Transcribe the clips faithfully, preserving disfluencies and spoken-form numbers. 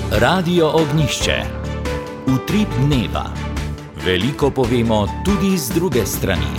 Radio Ognjišče. Utrip dneva. Veliko povemo tudi z druge strani.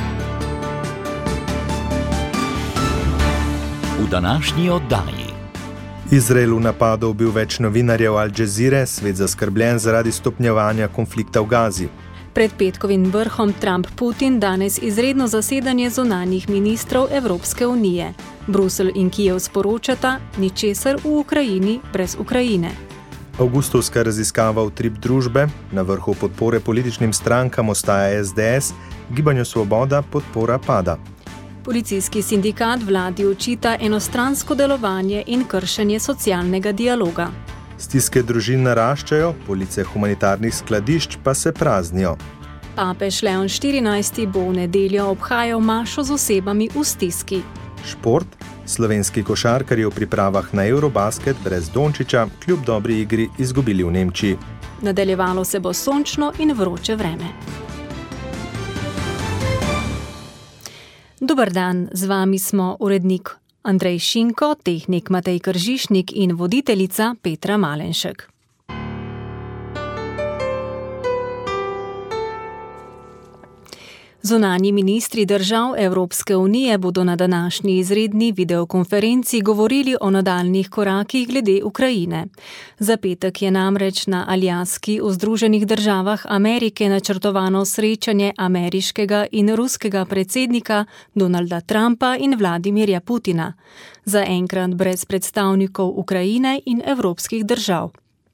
V današnji oddaji. Izrael v napadu ubil več novinarjev Al Jazeere, svet zaskrbljen zaradi stopnjevanja konflikta v Gazi. Pred petkovim vrhom Trump-Putin danes izredno zasedanje zunanjih ministrov Evropske unije. Bruselj in Kijev sporočata, ničesar v Ukrajini brez Ukrajine. Avgustovska raziskava utrip družbe, na vrhu podpore političnim strankam ostaja S D S, Gibanju Svoboda podpora pada. Policijski sindikat vladi očita enostransko delovanje in kršenje socialnega dialoga. Stiske družin naraščajo, police humanitarnih skladišč pa se praznijo. Papež Leon štirinajsti bo v nedeljo obhajal mašo z osebami v stiski. Šport. Slovenski košarkarji v pripravah na Eurobasket brez Dončića kljub dobri igri izgubili v Nemčiji. Nadaljevalo se bo sončno in vroče vreme. Dober dan, z vami smo urednik Andrej Šinko, tehnik Matej Kržišnik in voditeljica Petra Malenšek. Zunanji ministri držav Evropske unije bodo na današnji izredni videokonferenci govorili o nadaljnjih korakih glede Ukrajine. Za petek je namreč na Aljaski v Združenih državah Amerike načrtovano srečanje ameriškega in ruskega predsednika Donalda Trumpa in Vladimirja Putina, zaenkrat brez predstavnikov Ukrajine in evropskih držav.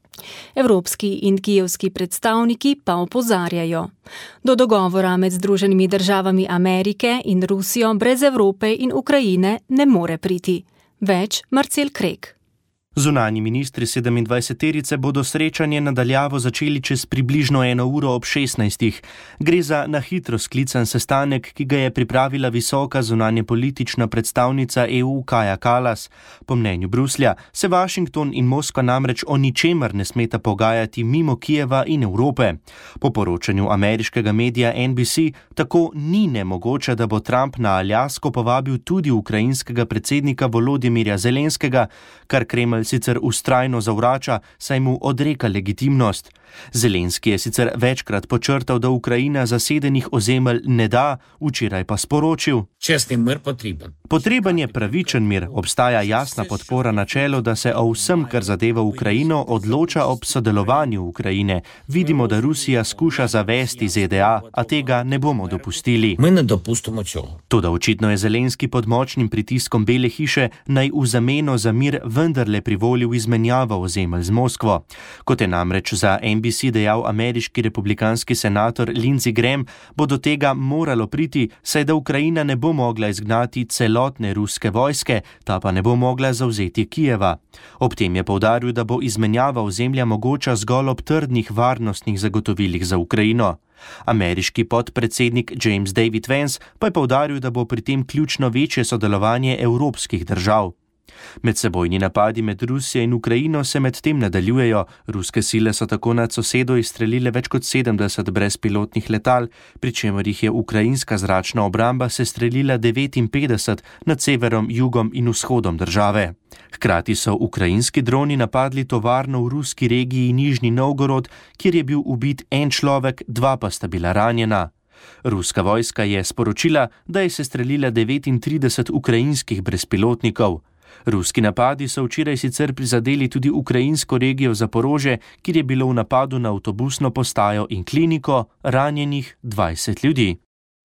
Evropski in kijevski predstavniki pa opozarjajo. Do dogovora med Združenimi državami Amerike in Rusijo brez Evrope in Ukrajine ne more priti. Več Marcel Krek. Zunanji ministri sedemindvajseterice bodo srečanje nadaljavo začeli čez približno eno uro ob šestnajstih. Gre za na hitro sklican sestanek, ki ga je pripravila visoka zunanjepolitična predstavnica E U Kaja Kallas. Po mnenju Bruslja se Washington in Moskva namreč o ničemer ne smeta pogajati mimo Kijeva in Evrope. Po poročanju ameriškega medija N B C tako ni nemogoče, da bo Trump na Aljasko povabil tudi ukrajinskega predsednika Volodymyrja Zelenskega, kar Kremelj sicer vztrajno zavrača, saj mu odreka legitimnost. Zelenski je sicer večkrat počrtal, da Ukrajina zasedenih ozemelj ne da, včeraj pa sporočil: Čestni mir potreben. Potreben je pravičen mir, obstaja jasna podpora načelu, da se o vsem, kar zadeva Ukrajino, odloča ob sodelovanju Ukrajine. Vidimo, da Rusija skuša zavesti Z D A, a tega ne bomo dopustili. Mi ne dopustimo čego. Toda očitno je Zelenski pod močnim pritiskom Bele hiše naj v zameno za mir vendarle privolil izmenjavo ozemelj z Moskvo. Kot je namreč za N B C dejal ameriški republikanski senator Lindsey Graham, bo do tega moralo priti, saj da Ukrajina ne bo mogla izgnati celotne ruske vojske, ta pa ne bo mogla zavzeti Kijeva. Ob tem je poudaril, da bo izmenjava ozemlja mogoča zgolj ob trdnih varnostnih zagotovilih za Ukrajino. Ameriški podpredsednik James David Vance pa je poudaril, da bo pri tem ključno večje sodelovanje evropskih držav. Medsebojni napadi med Rusijo in Ukrajino se med tem nadaljujejo. Ruske sile so tako nad sosedo izstrelile več kot sedemdeset brezpilotnih letal, pri čemer jih je ukrajinska zračna obramba sestrelila devetinpetdeset nad severom, jugom in vzhodom države. Hkrati so ukrajinski droni napadli tovarno v ruski regiji Nižni Novgorod, kjer je bil ubit en človek, dva pa sta bila ranjena. Ruska vojska je sporočila, da je sestrelila devetintrideset ukrajinskih brezpilotnikov. Ruski napadi so včeraj sicer prizadeli tudi ukrajinsko regijo Zaporožje, kjer je bilo v napadu na avtobusno postajo in kliniko ranjenih dvajset ljudi.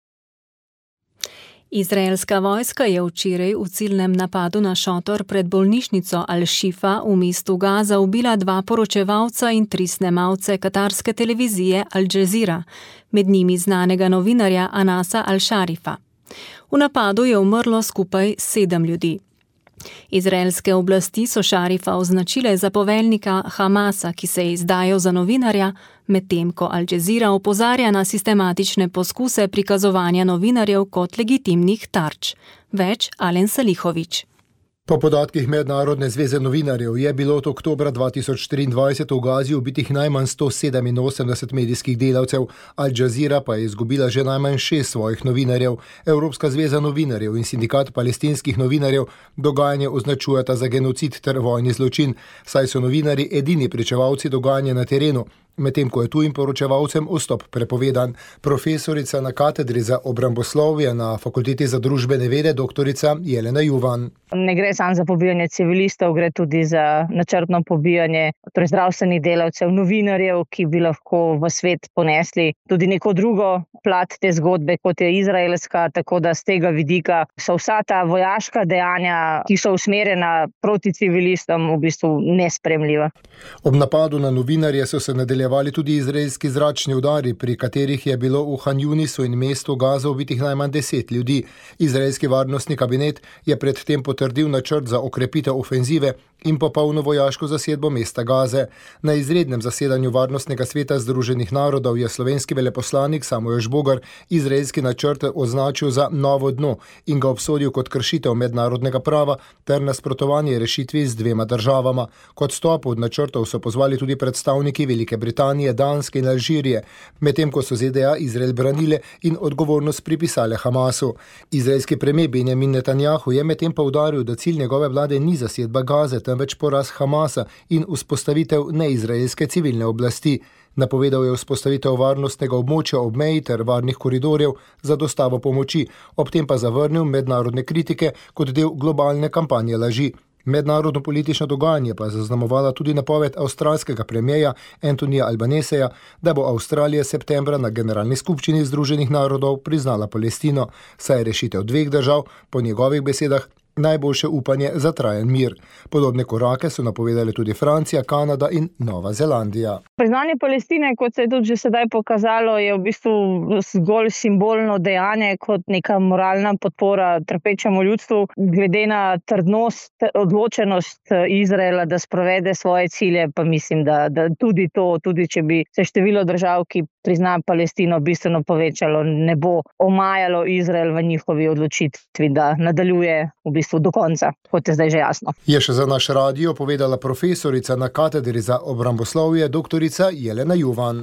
Izraelska vojska je včeraj v ciljnem napadu na šotor pred bolnišnico Al-Shifa v mestu Gaza ubila dva poročevalca in tri snemalce katarske televizije Al Jazeera, med njimi znanega novinarja Anasa Al-Sharifa. V napadu je umrlo skupaj sedem ljudi. Izraelske oblasti so Šarifa označile za poveljnika Hamasa, ki se je izdajal za novinarja, medtem ko Al Jazeera opozarja na sistematične poskuse prikazovanja novinarjev kot legitimnih tarč. Več Alen Salihović. Po podatkih Mednarodne zveze novinarjev je bilo od oktobra dva tisoč triindvajset v Gazi ubitih najmanj sto sedeminosemdeset medijskih delavcev, Al Jazeera pa je izgubila že najmanj šest svojih novinarjev. Evropska zveza novinarjev in sindikat palestinskih novinarjev dogajanje označujeta za genocid ter vojni zločin, saj so novinarji edini pričevalci dogajanja na terenu, medtem ko je tujim poročevalcem vstop prepovedan. Profesorica na katedri za obramboslovje na Fakulteti za družbene vede doktorica Jelena Juvan. Ne gre samo za pobijanje civilistov, gre tudi za načrtno pobijanje torej zdravstvenih delavcev, novinarjev, ki bi lahko v svet ponesli tudi neko drugo plat te zgodbe, kot je izraelska, tako da z tega vidika so vsa ta vojaška dejanja, ki so usmerjena proti civilistom, v bistvu nespremljiva. Ob napadu na novinarje so se nadaljevali tudi izraelski zračni udari, pri katerih je bilo v Han Yunisu in mestu Gaza ubitih najmanj deset ljudi. Izraelski varnostni kabinet je predtem potrdil načrt za okrepitev ofenzive in popolno vojaško zasedbo mesta Gaze. Na izrednem zasedanju Varnostnega sveta Združenih narodov je slovenski veleposlanik Samuel Žbogar izraelski načrt označil za novo dno in ga obsodil kot kršitev mednarodnega prava ter nasprotovanje rešitvi z dvema državama. Kot stopu od načrtov so pozvali tudi predstavniki Velike Britanije, Danske in Alžirije, medtem ko so Z D A Izrael branile in odgovornost pripisale Hamasu. Izraelski premijer Benjamin Netanjahu je medtem poudaril, da cilj njegove vlade ni zasedba Gaze, temveč poraz Hamasa in vzpostavitev neizraelske civilne oblasti. Napovedal je vzpostavitev varnostnega območja ob meji ter varnih koridorjev za dostavo pomoči, ob tem pa zavrnil mednarodne kritike kot del globalne kampanje laži. Mednarodno politično dogajanje pa je zaznamovala tudi napoved avstralskega premierja Antonija Albaneseja, da bo Avstralija septembra na Generalni skupščini Združenih narodov priznala Palestino, saj je rešitev dveh držav po njegovih besedah najboljše upanje za trajen mir. Podobne korake so napovedali tudi Francija, Kanada in Nova Zelandija. Priznanje Palestine, kot se je tudi že sedaj pokazalo, je v bistvu zgolj simbolno dejanje kot neka moralna podpora trpečemu ljudstvu, glede na trdnost, odločenost Izraela, da sprovede svoje cilje, pa mislim, da, da tudi to, tudi če bi se število držav, ki prizna Palestino, bistveno povečalo, ne bo omajalo Izrael v njihovi odločitvi, da nadaljuje v bistvu do konca, kot je zdaj že jasno. Je še za naš radio povedala profesorica na katedri za obramboslovje doktorica Jelena Juvan.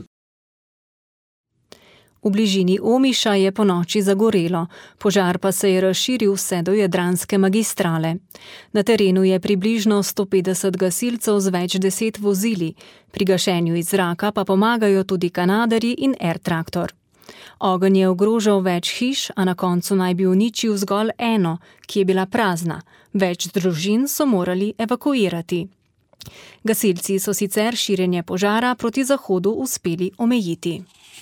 V bližini Omiša je ponoči zagorelo, požar pa se je razširil vse do Jadranske magistrale. Na terenu je približno sto petdeset gasilcev z več deset vozili, pri gašenju iz zraka pa pomagajo tudi kanaderji in air traktor. Ogenj je ogrožal več hiš, a na koncu naj bi uničil zgolj eno, ki je bila prazna. Več družin so morali evakuirati. Gasilci so sicer širjenje požara proti zahodu uspeli omejiti.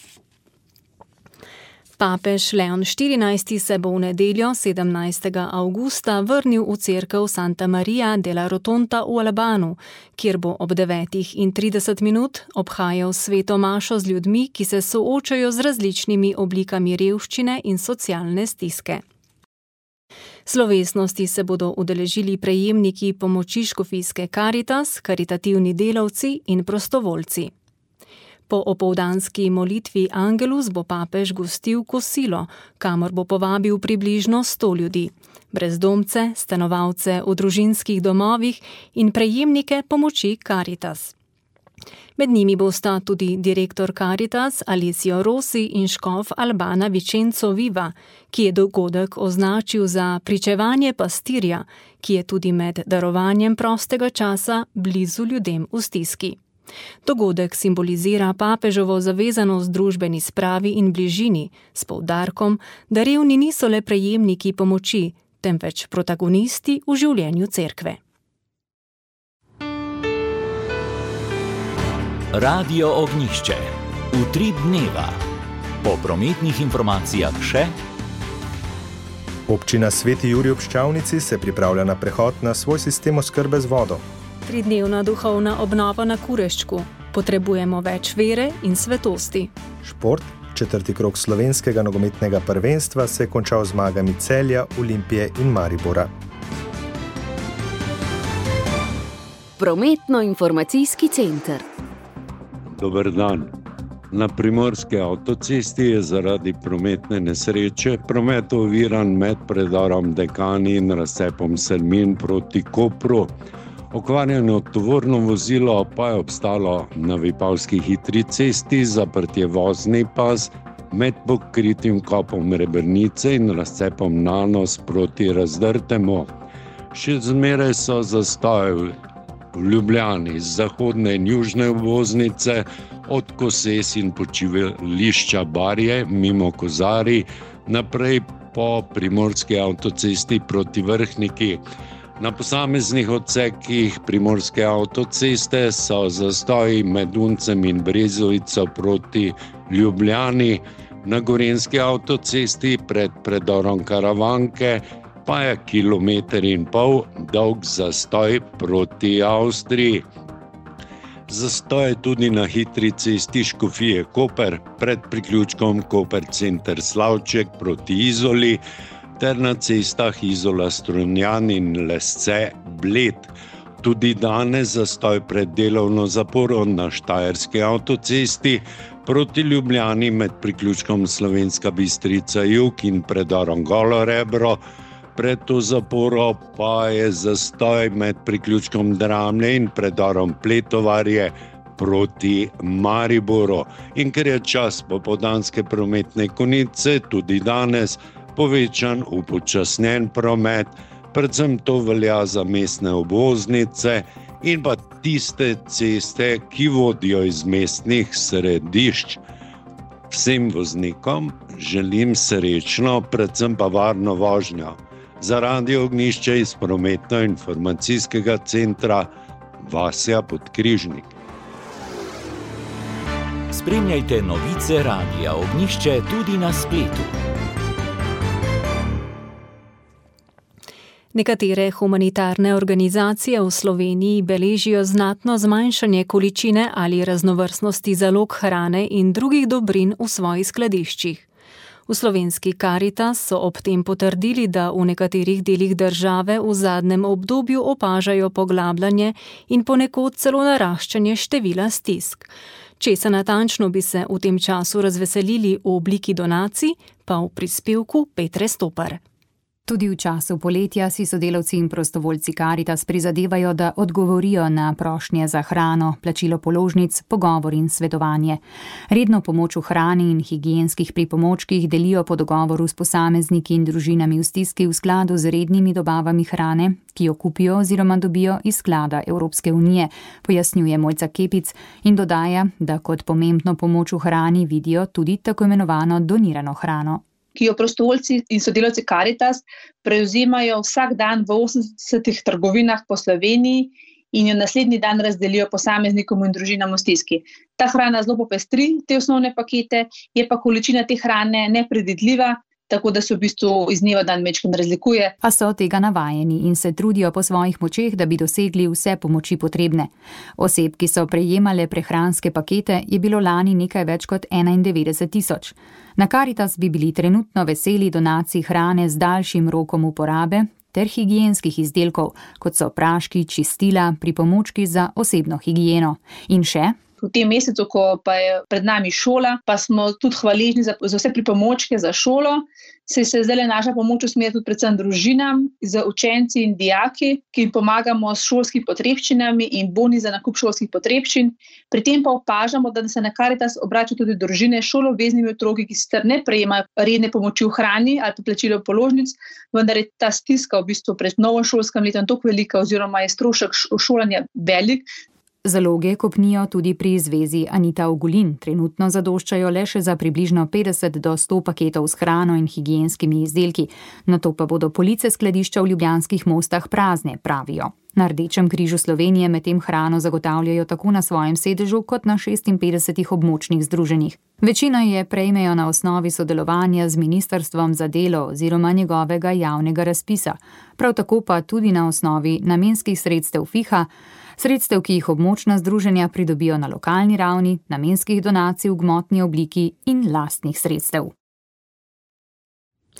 Papež Leon štirinajsti se bo v nedeljo sedemnajstega avgusta vrnil v cerkev Santa Maria della Rotonda v Albanu, kjer bo ob devetih in trideset minut obhajal sveto mašo z ljudmi, ki se soočajo z različnimi oblikami revščine in socialne stiske. Slovesnosti se bodo udeležili prejemniki pomoči škofijske Caritas, karitativni delavci in prostovoljci. Po opoldanski molitvi Angelus bo papež gostil kosilo, kamor bo povabil približno sto ljudi, brezdomce, stanovalce v družinskih domovih in prejemnike pomoči Caritas. Med njimi bosta tudi direktor Caritas Alessio Rossi in škof Albana Vicenzo Viva, ki je dogodek označil za pričevanje pastirja, ki je tudi med darovanjem prostega časa blizu ljudem v stiski. Dogodek simbolizira papeževo zavezanost družbeni spravi in bližini, s poudarkom, da revni niso le prejemniki pomoči, temveč protagonisti v življenju cerkve. Radio Ognjišče. Utrip dneva. Po prometnih informacijah še. Občina Sveti Jurij ob Ščavnici se pripravlja na prehod na svoj sistem oskrbe z vodo. Tridnevna duhovna obnova na Kureščku. Potrebujemo več vere in svetosti. Šport. Četrti krog slovenskega nogometnega prvenstva se je končal z zmagami Celja, Olimpije in Maribora. Prometno-informacijski center. Dober dan. Na primorski avtocesti je zaradi prometne nesreče promet oviran med predorom Dekani in razcepom Selmin proti Kopru. Okvarjeno tovorno vozilo pa je obstalo na Vipavski hitri cesti, zaprt je vozni pas med pokritim kopom Rebrnice in razcepom Nanos proti Razdrtemu. Še zmeraj so zastoji v Ljubljani z zahodne in južne obvoznice, od Koses in počivališča Barje mimo Kozari, naprej po primorski avtocesti proti Vrhniki. Na posameznih odsekih primorske avtoceste so zastoji med Uncem in Brezovico proti Ljubljani, na gorenjski avtocesti pred predorom Karavanke pa je kilometer in pol dolg zastoj proti Avstriji. Zastoj je tudi na hitri cesti Škofije Koper pred priključkom Koper center Slavček proti Izoli ter na cestah Izola Strunjan in Lesce Bled. Tudi danes zastoj pred delovno zaporo na Štajerski avtocesti proti Ljubljani med priključkom Slovenska Bistrica Jug in predorom Golo Rebro. Pred to zaporo pa je zastoj med priključkom Dramlje in predorom Pletovarje proti Mariboru. In ker je čas popoldanske prometne konice tudi danes povečan upočasnjen promet, predvsem to velja za mestne obvoznice in pa tiste ceste, ki vodijo iz mestnih središč. Vsem voznikom želim srečno, predvsem pa varno vožnjo. Za Radio Ognjišče iz prometno-informacijskega centra Vasja Podkrižnik. Spremljajte novice Radia Ognjišče tudi na spletu. Nekatere humanitarne organizacije v Sloveniji beležijo znatno zmanjšanje količine ali raznovrstnosti zalog hrane in drugih dobrin v svojih skladiščih. V slovenski Karitas so ob tem potrdili, da v nekaterih delih države v zadnjem obdobju opažajo poglabljanje in ponekod celo naraščanje števila stisk. Česa natančno bi se v tem času razveselili v obliki donacij, pa v prispevku Petre Stopar. Tudi v času poletja si sodelavci in prostovoljci Karitas prizadevajo, da odgovorijo na prošnje za hrano, plačilo položnic, pogovor in svetovanje. Redno pomoč v hrani in higienskih pripomočkih delijo po dogovoru s posamezniki in družinami v stiski v skladu z rednimi dobavami hrane, ki jo kupijo oziroma dobijo iz sklada Evropske unije, pojasnjuje Mojca Kepic in dodaja, da kot pomembno pomoč v hrani vidijo tudi tako imenovano donirano hrano, ki jo prostovoljci in sodelavci Karitas prevzemajo vsak dan v osemdesetih trgovinah po Sloveniji in jo naslednji dan razdelijo posameznikom in družinam v stiski. Ta hrana zelo popestri te osnovne pakete, je pa količina te hrane nepredvidljiva, tako da se v bistvu iz dneva dan majčkeno razlikuje. A so tega navajeni in se trudijo po svojih močeh, da bi dosegli vse pomoči potrebne. Oseb, ki so prejemale prehranske pakete, je bilo lani nekaj več kot enaindevetdeset tisoč. Na Karitas bi bili trenutno veseli donacij hrane z daljšim rokom uporabe ter higienskih izdelkov, kot so praški, čistila, pripomočki za osebno higieno. In še? V tem mesecu, ko pa je pred nami šola, pa smo tudi hvaležni za, za vse pripomočke za šolo, se je zdaj naša pomoč usmerja tudi predvsem družinam, za učenci in dijaki, ki jim pomagamo s šolskimi potrebščinami in boni za nakup šolskih potrebščin. Pri tem pa opažamo, da se na Karitas obračajo tudi družine s šoloobveznimi otroki, ki sicer ne prejemajo redne pomoči v hrani ali pa plačilo položnic, vendar je ta stiska v bistvu pred novim šolskim letom toliko velika oziroma je strošek šolanja velik. Zaloge kopnijo tudi pri zvezi Anita Ogulin. Trenutno zadoščajo le še za približno petdeset do sto paketov s hrano in higienskimi izdelki. Nato pa bodo police skladišča v ljubljanskih Mostah prazne, pravijo. Na Rdečem križu Slovenije medtem hrano zagotavljajo tako na svojem sedežu kot na šestinpetdesetih območnih združenjih. Večino je prejmejo na osnovi sodelovanja z Ministrstvom za delo oziroma njegovega javnega razpisa. Prav tako pa tudi na osnovi namenskih sredstev FIHA, sredstev, ki jih območna združenja pridobijo na lokalni ravni, namenskih donacij v gmotni obliki in lastnih sredstev.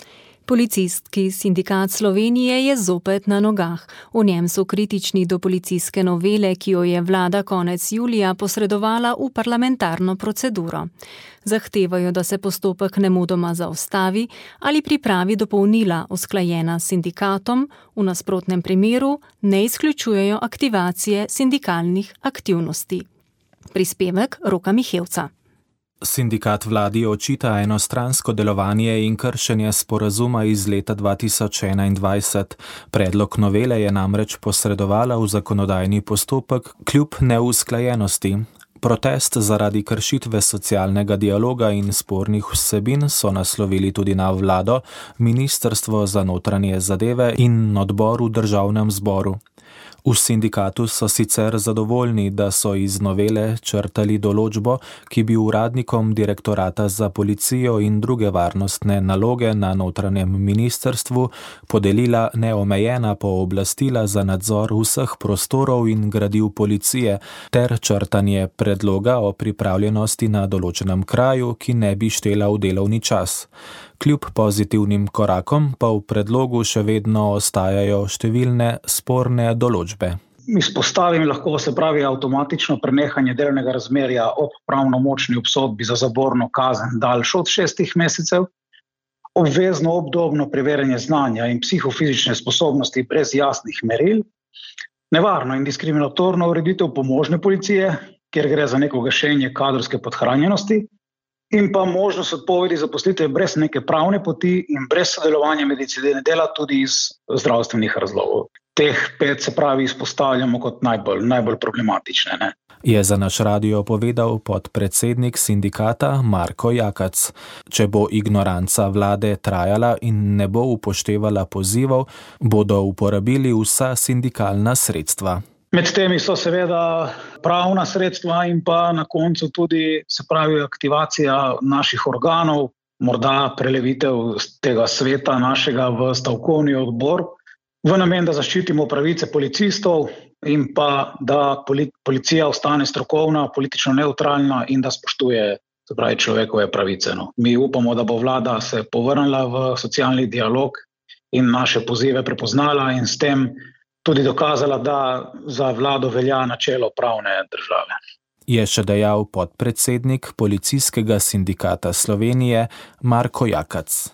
Policijski sindikat Slovenije je zopet na nogah. V njem so kritični do policijske novele, ki jo je vlada konec julija posredovala v parlamentarno proceduro. Zahtevajo, da se postopek nemudoma zaustavi ali pripravi dopolnila usklajena s sindikatom, v nasprotnem primeru ne izključujejo aktivacije sindikalnih aktivnosti. Prispevek Roka Mihevca. Sindikat vladi očita enostransko delovanje in kršenje sporazuma iz leta dva tisoč enaindvajset. Predlog novele je namreč posredovala v zakonodajni postopek kljub neusklajenosti. Protest zaradi kršitve socialnega dialoga in spornih vsebin so naslovili tudi na vlado, Ministrstvo za notranje zadeve in odbor v državnem zboru. V sindikatu so sicer zadovoljni, da so iz novele črtali določbo, ki bi uradnikom direktorata za policijo in druge varnostne naloge na notranjem ministrstvu podelila neomejena pooblastila za nadzor vseh prostorov in gradiv policije ter črtanje predloga o pripravljenosti na določenem kraju, ki ne bi štela v delovni čas. Kljub pozitivnim korakom pa v predlogu še vedno ostajajo številne sporne določbe. Izpostavim lahko se pravi avtomatično prenehanje delovnega razmerja ob pravnomočni obsodbi za zaporno kazen daljšo od šestih mesecev, obvezno obdobno preverjanje znanja in psihofizične sposobnosti brez jasnih meril, nevarno in diskriminatorno ureditev pomožne policije, kjer gre za neko gašenje kadrovske podhranjenosti, in pa možnost odpovedi zaposlitve brez neke pravne poti in brez sodelovanja medicine dela tudi iz zdravstvenih razlogov. Teh pet se pravi izpostavljamo kot najbolj, najbolj problematične. Ne? Je za naš radio povedal podpredsednik sindikata Marko Jakac. Če bo ignoranca vlade trajala in ne bo upoštevala pozivov, bodo uporabili vsa sindikalna sredstva. Med temi so seveda pravna sredstva in pa na koncu tudi se pravi aktivacija naših organov, morda prelevitev tega sveta našega v stavkovni odbor, v namen, da zaščitimo pravice policistov in pa da policija ostane strokovna, politično neutralna in da spoštuje se pravi človekove pravice. No. Mi upamo, da bo vlada se povrnila v socialni dialog in naše pozive prepoznala in s tem tudi dokazala, da za vlado velja načelo pravne države. Je še dejal podpredsednik Policijskega sindikata Slovenije Marko Jakac.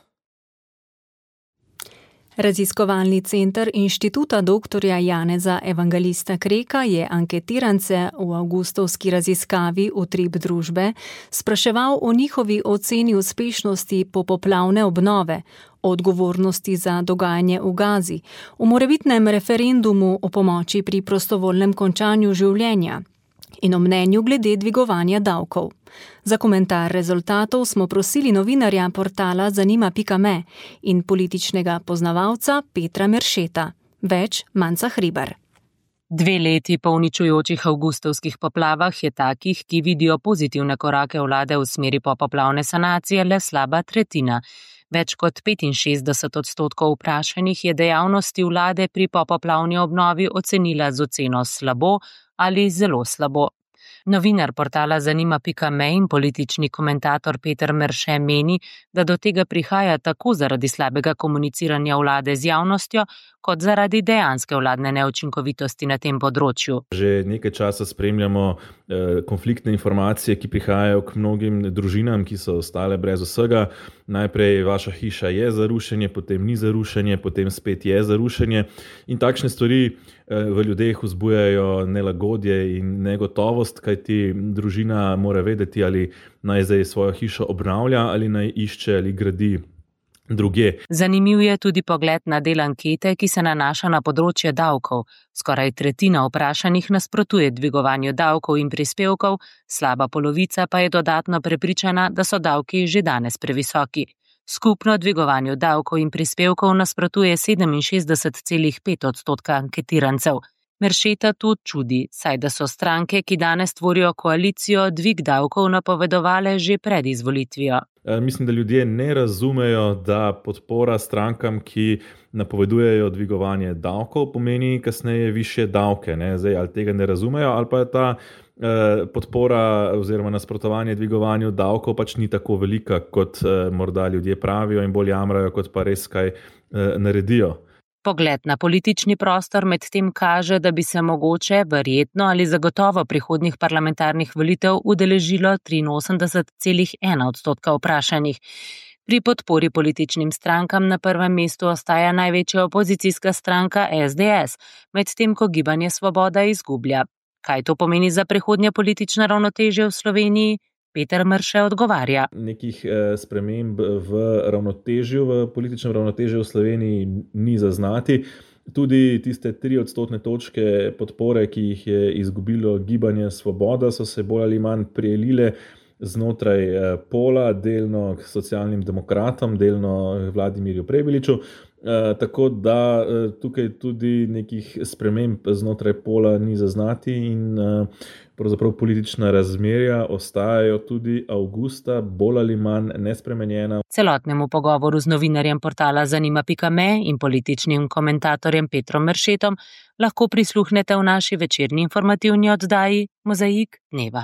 Raziskovalni center Inštituta doktorja Janeza Evangelista Kreka je anketirance v avgustovski raziskavi Utrip družbe spraševal o njihovi oceni uspešnosti popoplavne obnove, o odgovornosti za dogajanje v Gazi, o morebitnem referendumu o pomoči pri prostovoljnem končanju življenja in o mnenju glede dvigovanja davkov. Za komentar rezultatov smo prosili novinarja portala zanima pika me in političnega poznavalca Petra Meršeta. Več Manca Hribar. Dve leti po uničujočih avgustovskih poplavah je takih, ki vidijo pozitivne korake vlade v smeri popoplavne sanacije, le slaba tretjina. Več kot petinšestdeset odstotkov vprašanih je dejavnosti vlade pri popoplavni obnovi ocenila z oceno slabo ali zelo slabo. Novinar portala zanima pika me in politični komentator Peter Merše meni, da do tega prihaja tako zaradi slabega komuniciranja vlade z javnostjo, kot zaradi dejanske vladne neučinkovitosti na tem področju. Že nekaj časa spremljamo eh, konfliktne informacije, ki prihajajo k mnogim družinam, ki so ostale brez vsega. Najprej vaša hiša je za rušenje, potem ni za rušenje, potem spet je za rušenje. In takšne stvari eh, v ljudeh vzbujajo nelagodje in negotovost, kajti družina mora vedeti, ali naj zdaj svojo hišo obnavlja, ali naj išče ali gradi druge. Zanimiv je tudi pogled na del ankete, ki se nanaša na področje davkov. Skoraj tretjina vprašanih nasprotuje dvigovanju davkov in prispevkov, slaba polovica pa je dodatno prepričana, da so davki že danes previsoki. Skupno dvigovanju davkov in prispevkov nasprotuje sedeminšestdeset celih pet odstotka anketirancev. Meršeta to čudi, saj da so stranke, ki danes tvorijo koalicijo, dvig davkov napovedovale že pred izvolitvijo. Mislim, da ljudje ne razumejo, da podpora strankam, ki napovedujejo dvigovanje davkov, pomeni kasneje višje davke. Ne? Zdaj, ali tega ne razumejo, ali pa je ta eh, podpora oziroma nasprotovanje dvigovanju davkov pač ni tako velika, kot eh, morda ljudje pravijo in bolj jamrajo, kot pa res kaj eh, naredijo. Pogled na politični prostor medtem kaže, da bi se mogoče, verjetno ali zagotovo prihodnjih parlamentarnih volitev udeležilo triinosemdeset celih ena odstotka vprašanih. Pri podpori političnim strankam na prvem mestu ostaja največja opozicijska stranka es de es, medtem ko Gibanje Svoboda izgublja. Kaj to pomeni za prihodnje politične ravnotežje v Sloveniji? Peter Mrše odgovarja. Nekih eh, sprememb v ravnotežju, v političnem ravnotežju v Sloveniji ni zaznati. Tudi tiste tri odstotne točke podpore, ki jih je izgubilo Gibanje Svoboda, so se bolj ali manj prijelile znotraj eh, pola, delno k socialnim demokratom, delno Vladimirju Prebiliču. Uh, tako da uh, tukaj tudi nekih sprememb znotraj pola ni zaznati in uh, pravzaprav politična razmerja ostajajo tudi avgusta bolj ali manj nespremenjena. Celotnemu pogovoru z novinarjem portala zanima pika me in političnim komentatorjem Petrom Mršetom lahko prisluhnete v naši večerni informativni oddaji Mozaik dneva.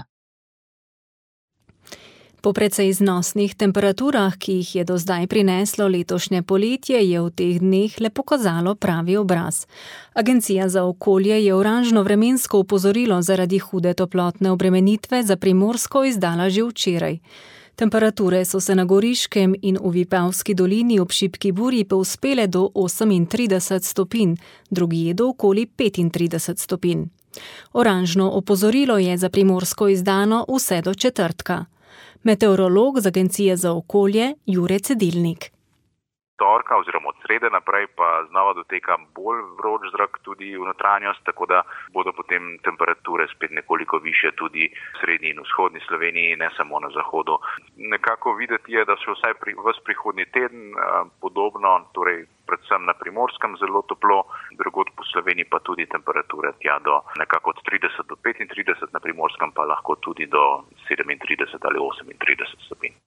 Po precej znosnih temperaturah, ki jih je do zdaj prineslo letošnje poletje, je v teh dneh le pokazalo pravi obraz. Agencija za okolje je oranžno vremensko opozorilo zaradi hude toplotne obremenitve za Primorsko izdala že včeraj. Temperature so se na Goriškem in v Vipavski dolini ob šibki burji povzpele do osemintrideset stopinj, drugje do okoli petintrideset stopinj. Oranžno opozorilo je za Primorsko izdano vse do četrtka. Meteorolog z Agencije za okolje Jure Cedilnik. Torka oziroma od srede naprej pa znova doteka bolj vroč zrak tudi v notranjost, tako da bodo potem temperature spet nekoliko više tudi v srednji in vzhodni Sloveniji, ne samo na zahodu. Nekako videti je, da so vsaj pri, ves prihodnji teden eh, podobno, torej predvsem na Primorskem zelo toplo, drugod po Sloveniji pa tudi temperature tja do nekako od trideset do petintrideset, na Primorskem pa lahko tudi do sedemintrideset ali osemintrideset stopinj.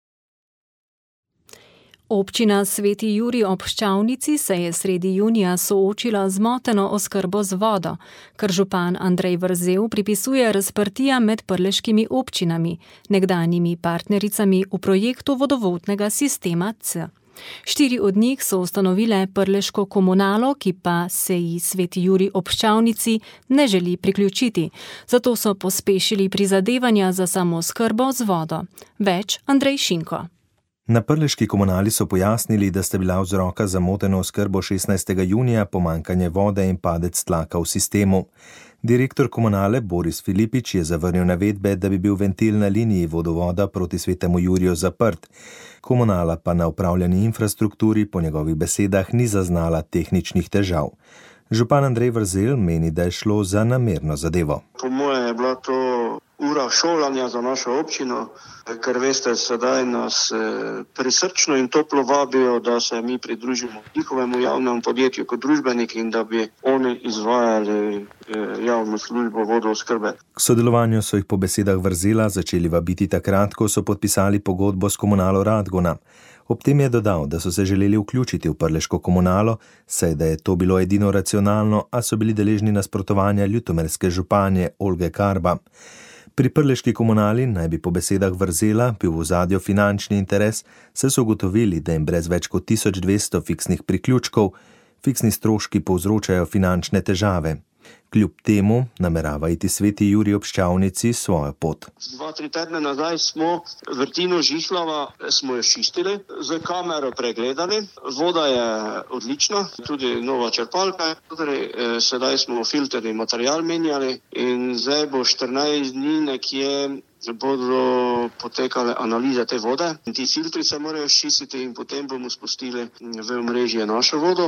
Občina Sveti Jurij ob Ščavnici se je sredi junija soočila z moteno oskrbo z vodo, kar župan Andrej Vrzel pripisuje razprtija med prleškimi občinami, nekdanjimi partnericami v projektu vodovodnega sistema C. Štiri od njih so ustanovile prleško komunalo, ki pa se ji Sveti Jurij ob Ščavnici ne želi priključiti, zato so pospešili prizadevanja za samooskrbo z vodo. Več Andrej Šinko. Na prleški komunali so pojasnili, da sta bila vzroka za moteno oskrbo šestnajstega junija pomanjkanje vode in padec tlaka v sistemu. Direktor komunale Boris Filipič je zavrnil navedbe, da bi bil ventil na liniji vodovoda proti Svetemu Juriju zaprt. Komunala pa na upravljani infrastrukturi po njegovih besedah ni zaznala tehničnih težav. Župan Andrej Vrzel meni, da je šlo za namerno zadevo. Po moje je bila to ura šolanja za našo občino, ker veste, sedaj nas prisrčno in toplo vabijo, da se mi pridružimo njihovemu javnemu podjetju kot družbeniki in da bi oni izvajali javno službo vodooskrbe. K sodelovanju so jih po besedah Vrzela začeli vabiti takrat, ko so podpisali pogodbo s komunalo Radgona. Ob tem je dodal, da so se želeli vključiti v prleško komunalo, saj da je to bilo edino racionalno, a so bili deležni nasprotovanja ljutomerske županje Olge Karba. Pri prleški komunali naj bi po besedah Vrzela bil v ozadju finančni interes, saj so ugotovili, da jim brez več kot tisoč dvesto fiksnih priključkov fiksni stroški povzročajo finančne težave. Kljub temu namerava iti Sveti Jurij ob Ščavnici svojo pot. Dva, tri tedne nazaj smo vrtino Žihlava smo jo čistili, z kamero pregledali, voda je odlična, tudi nova črpalka, torej, eh, sedaj smo filterni material menjali in zdaj bo štirinajst dni nekje bodo potekale analize te vode. Ti filtri se morajo čistiti in potem bomo spustili v omrežje našo vodo.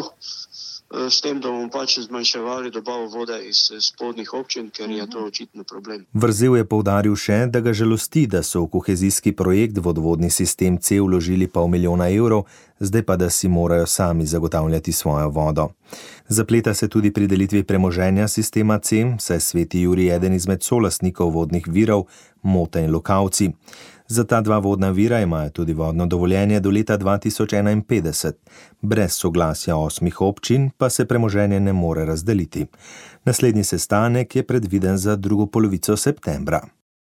S tem, da bomo pač zmanjševali dobavo vode iz spodnjih občin, ker je to očitno problem. Vrzel je poudaril še, da ga žalosti, da so v kohezijski projekt vodovodni sistem C vložili pol milijona evrov, zdaj pa da si morajo sami zagotavljati svojo vodo. Zapleta se tudi pri delitvi premoženja sistema C, saj Sveti Jurij eden izmed solastnikov vodnih virov, Mote in Lokavci. Za ta dva vodna vira imajo tudi vodno dovoljenje do leta dva tisoč enainpetdeset. Brez soglasja osmih občin pa se premoženje ne more razdeliti. Naslednji sestanek je predviden za drugo polovico septembra.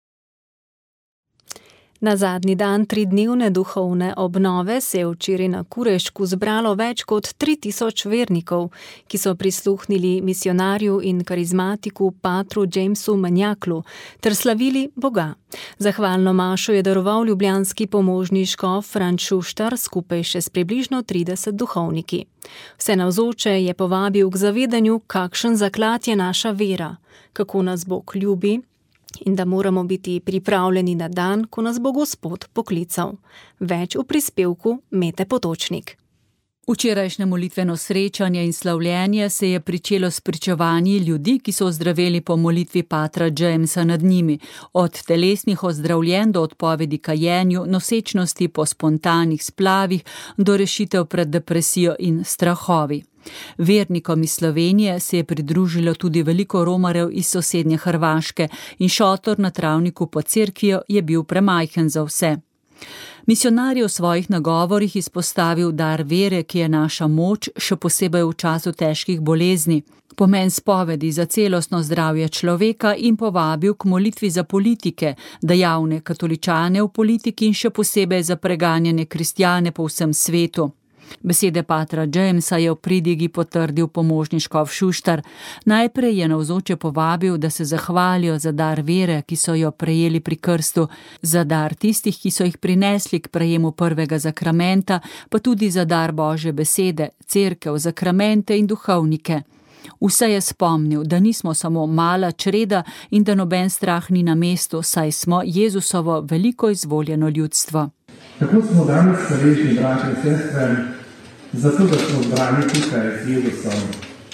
Na zadnji dan tridnevne duhovne obnove se je včeraj na Kurešku zbralo več kot tri tisoč vernikov, ki so prisluhnili misionarju in karizmatiku patru Jamesu Manjaklu ter slavili Boga. Zahvalno mašo je daroval ljubljanski pomožni škof Franc Šuštar skupaj še s približno trideset duhovniki. Vse navzoče je povabil k zavedanju, kakšen zaklad je naša vera, kako nas Bog ljubi, in da moramo biti pripravljeni na dan, ko nas bo Gospod poklical. Več v prispevku Mete Potočnik. Včerajšnje molitveno srečanje in slavljenje se je pričelo s pričevanji ljudi, ki so ozdraveli po molitvi patra Jamesa nad njimi, od telesnih ozdravljenj do odpovedi kajenju, nosečnosti po spontanih splavih, do rešitev pred depresijo in strahovi. Vernikom iz Slovenije se je pridružilo tudi veliko romarjev iz sosednje Hrvaške in šotor na travniku pod cerkvijo je bil premajhen za vse. Misionar je v svojih nagovorih izpostavil dar vere, ki je naša moč, še posebej v času težkih bolezni, pomen spovedi za celostno zdravje človeka in povabil k molitvi za politike, dejavne katoličane v politiki in še posebej za preganjene kristjane po vsem svetu. Besede patra Jamesa je v pridigi potrdil pomožni škof Šuštar. Najprej je navzoče povabil, da se zahvalijo za dar vere, ki so jo prejeli pri krstu, za dar tistih, ki so jih prinesli k prejemu prvega zakramenta, pa tudi za dar Božje besede, cerkev, zakramente in duhovnike. Vse je spomnil, da nismo samo mala čreda in da noben strah ni na mestu, saj smo Jezusovo veliko izvoljeno ljudstvo. Tako smo danes hvaležni, braći in sestre, zato da smo zbrani tukaj z Jezusom,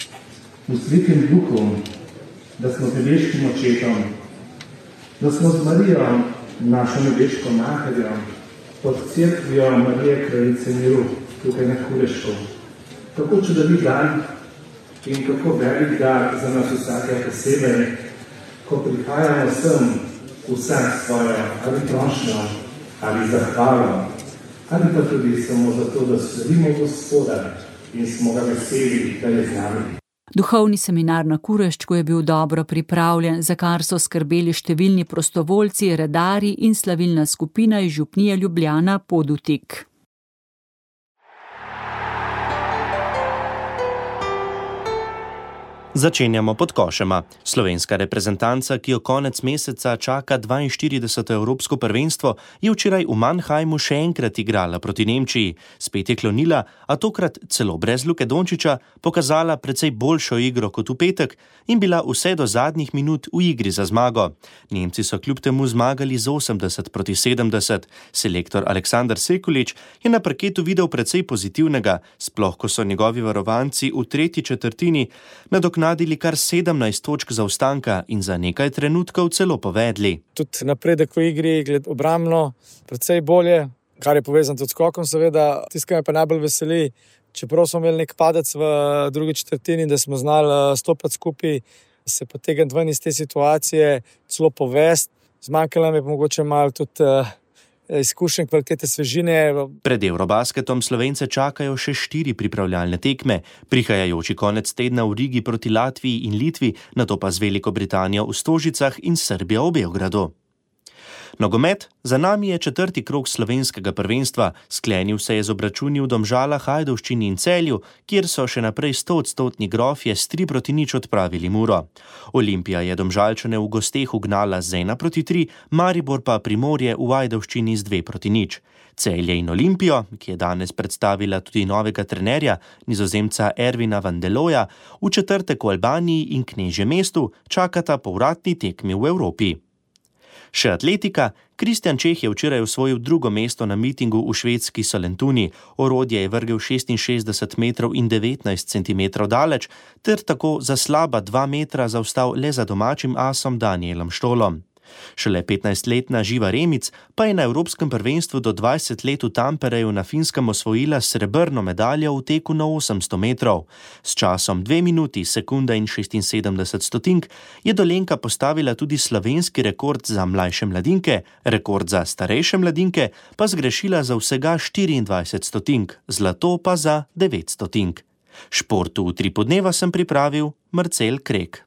v Svetem Duhu, da smo z nebeškim očetom, da smo z Marijo, našo nebeško materjo, pod cerkvijo Marije Kraljice miru, tukaj na Kurešku. Kako čudovit dan in kako velik dar za nas vsake posebej, ko prihajamo sem vsak svojo ali prošnjo, ali zahvalo, ali pa tudi samo zato, da slavimo Gospoda in smo ga veseli, da je z nami. Duhovni seminar na Kureščku je bil dobro pripravljen, za kar so skrbeli številni prostovoljci, redarji in slavilna skupina iz župnije Ljubljana Podutik. Začenjamo pod košema. Slovenska reprezentanca, ki jo konec meseca čaka dvainštirideseto evropsko prvenstvo, je včeraj v Mannheimu še enkrat igrala proti Nemčiji. Spet je klonila, a tokrat celo brez Luke Dončića, pokazala precej boljšo igro kot v petek in bila vse do zadnjih minut v igri za zmago. Nemci so kljub temu zmagali z osemdeset proti sedemdeset. Selektor Aleksander Sekulič je na parketu videl precej pozitivnega, sploh ko so njegovi varovanci v tretji četrtini nadoknadili kar sedemnajst točk zaostanka in za nekaj trenutkov celo povedli. Tudi napredek v igri, gled obrambno, precej bolje, kar je povezano tudi s skokom, seveda. Tisto, kar me pa najbolj veseli, čeprav smo imeli nek padec v drugi četrtini, da smo znali stopati skupaj, se potegniti ven iz te situacije, celo povesti. Zmanjkalo nam je mogoče malo tudi izkušenj, kvalitete svežine. Pred Eurobasketom Slovence čakajo še štiri pripravljalne tekme, prihajajoči konec tedna v Rigi proti Latviji in Litvi, nato pa z Veliko Britanijo v Stožicah in Srbijo v Beogradu. Nogomet, za nami je četrti krog slovenskega prvenstva, sklenil se je z obračuni v Domžalah, Ajdovščini in Celju, kjer so še naprej stoodstotni grofje s tri proti nič odpravili Muro. Olimpija je Domžalčane v gosteh ugnala z ena proti tri, Maribor pa Primorje v Ajdovščini z dve proti nič. Celje in Olimpijo, ki je danes predstavila tudi novega trenerja, Nizozemca Ervina van der Looya, v četrtek v Albaniji in Knežjem mestu čakata povratni tekmi v Evropi. Še atletika. Kristjan Čeh je včeraj osvojil drugo mesto na mitingu v švedski Sollentuni. Orodje je vrgel šestinšestdeset metrov in devetnajst centimetrov daleč, ter tako za slaba dva metra zaostal le za domačim asom Danielom Štolom. Šele petnajstletna Živa Remic pa je na Evropskem prvenstvu do dvajset let v Tampereju na Finskem osvojila srebrno medaljo v teku na osemsto metrov. S časom dve minuti, sekunda in šestinsedemdeset stotink je Dolenjka postavila tudi slovenski rekord za mlajše mladinke, rekord za starejše mladinke pa zgrešila za vsega štiriindvajset stotink, zlato pa za devet stotink. Športu v Utripu dneva sem pripravil Marcel Krek.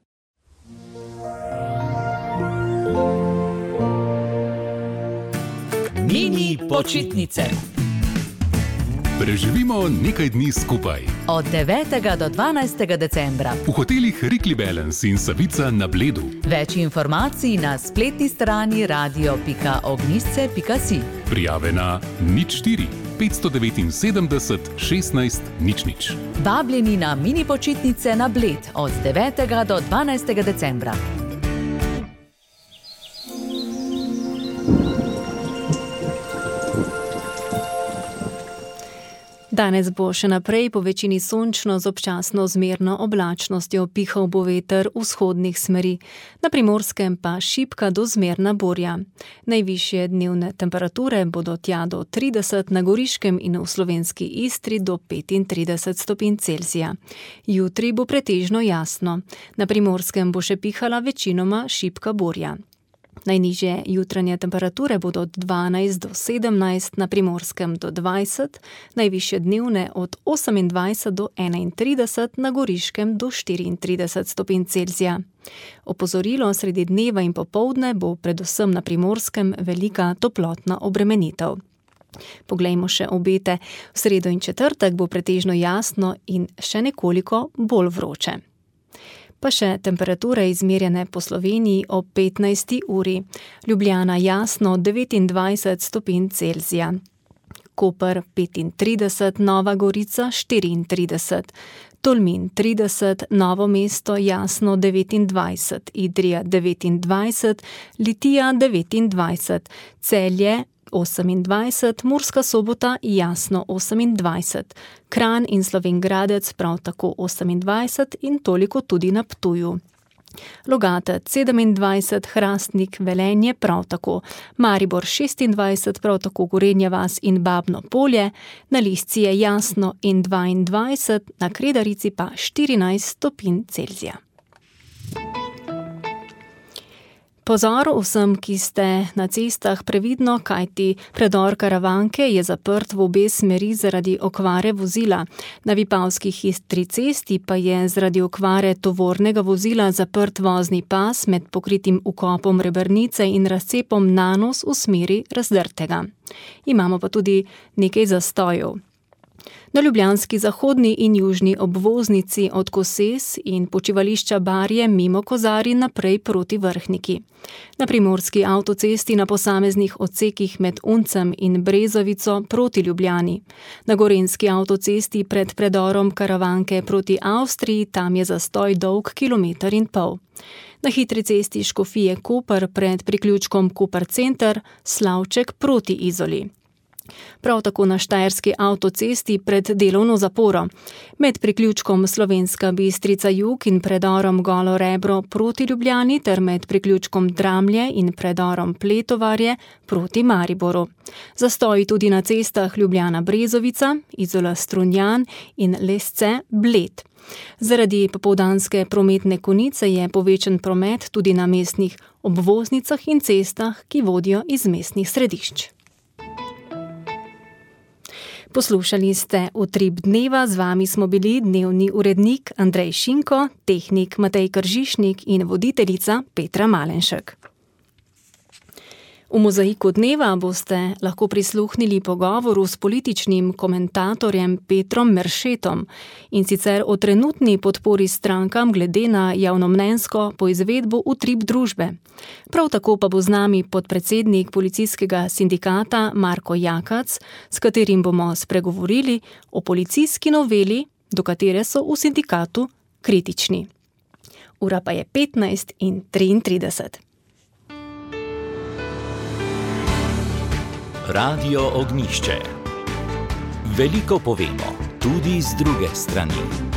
Mini počitnice. Preživimo nekaj dni skupaj. Od devetega do dvanajstega decembra. V hotelih Rikli Balance in Savica na Bledu. Več informacij na spletni strani radio pika ognjišče pika si. Prijave na nič štiri petsto devetinsedemdeset šestnajst nič nič. Vabljeni na mini počitnice na Bled od devetega do dvanajstega decembra. Danes bo še naprej po večini sončno z občasno zmerno oblačnostjo, pihal bo veter vzhodnih smeri, na Primorskem pa šibka do zmerna burja. Najvišje dnevne temperature bodo tja do trideset, na Goriškem in v slovenski Istri do petintrideset stopinj Celzija. Jutri bo pretežno jasno, na Primorskem bo še pihala večinoma šibka burja. Najnižje jutranje temperature bodo od dvanajst do sedemnajst, na Primorskem do dvajset, najvišje dnevne od osemindvajset do enaintrideset, na Goriškem do štiriintrideset stopinj Celzija. Opozorilo sredi dneva in popoldne bo predvsem na Primorskem velika toplotna obremenitev. Poglejmo še obete. V sredo in četrtek bo pretežno jasno in še nekoliko bolj vroče. Pa še temperature izmerjene po Sloveniji ob petnajsti uri. Ljubljana jasno devetindvajset stopinj Celzija. Koper petintrideset, Nova Gorica štiriintrideset, Tolmin trideset, Novo mesto jasno devetindvajset, Idrija devetindvajset, Litija devetindvajset, Celje osemindvajset, Murska Sobota jasno osemindvajset, Kranj in Slovenj Gradec prav tako osemindvajset in toliko tudi na Ptuju. Logatec sedemindvajset, Hrastnik, Velenje prav tako, Maribor šestindvajset, prav tako Gorenja vas in Babno Polje, na Lisci je jasno in dvaindvajset, na Kredarici pa štirinajst stopinj Celzija. Pozor vsem, ki ste na cestah, previdno, kajti predor Karavanke je zaprt v obe smeri zaradi okvare vozila. Na Vipavski hitri cesti pa je zaradi okvare tovornega vozila zaprt vozni pas med pokritim vkopom Rebrnice in razcepom Nanos v smeri Razdrtega. Imamo pa tudi nekaj zastojev. Na ljubljanski zahodni in južni obvoznici od Koses in počivališča Barje mimo Kozarij naprej proti Vrhniki. Na primorski avtocesti na posameznih odsekih med Uncem in Brezovico proti Ljubljani. Na gorenjski avtocesti pred predorom Karavanke proti Avstriji, tam je zastoj dolg kilometer in pol. Na hitri cesti Škofije Koper pred priključkom Koper Center, Slavček proti Izoli. Prav tako na štajerski avtocesti pred delovno zaporo. Med priključkom Slovenska Bistrica Jug in predorom Golo Rebro proti Ljubljani ter med priključkom Dramlje in predorom Pletovarje proti Mariboru. Zastoji tudi na cestah Ljubljana Brezovica, Izola Strunjan in Lesce Bled. Zaradi popoldanske prometne konice je povečan promet tudi na mestnih obvoznicah in cestah, ki vodijo iz mestnih središč. Poslušali ste Utrip dneva, z vami smo bili dnevni urednik Andrej Šinko, tehnik Matej Kržišnik in voditeljica Petra Malenšek. V Mozaiku dneva boste lahko prisluhnili pogovoru s političnim komentatorjem Petrom Meršetom in sicer o trenutni podpori strankam glede na javnomnenjsko poizvedbo Utrip družbe. Prav tako pa bo z nami podpredsednik policijskega sindikata Marko Jakac, s katerim bomo spregovorili o policijski noveli, do katere so v sindikatu kritični. Ura pa je petnajst in triintrideset. Radio Ognjišče. Veliko povemo, tudi z druge strani.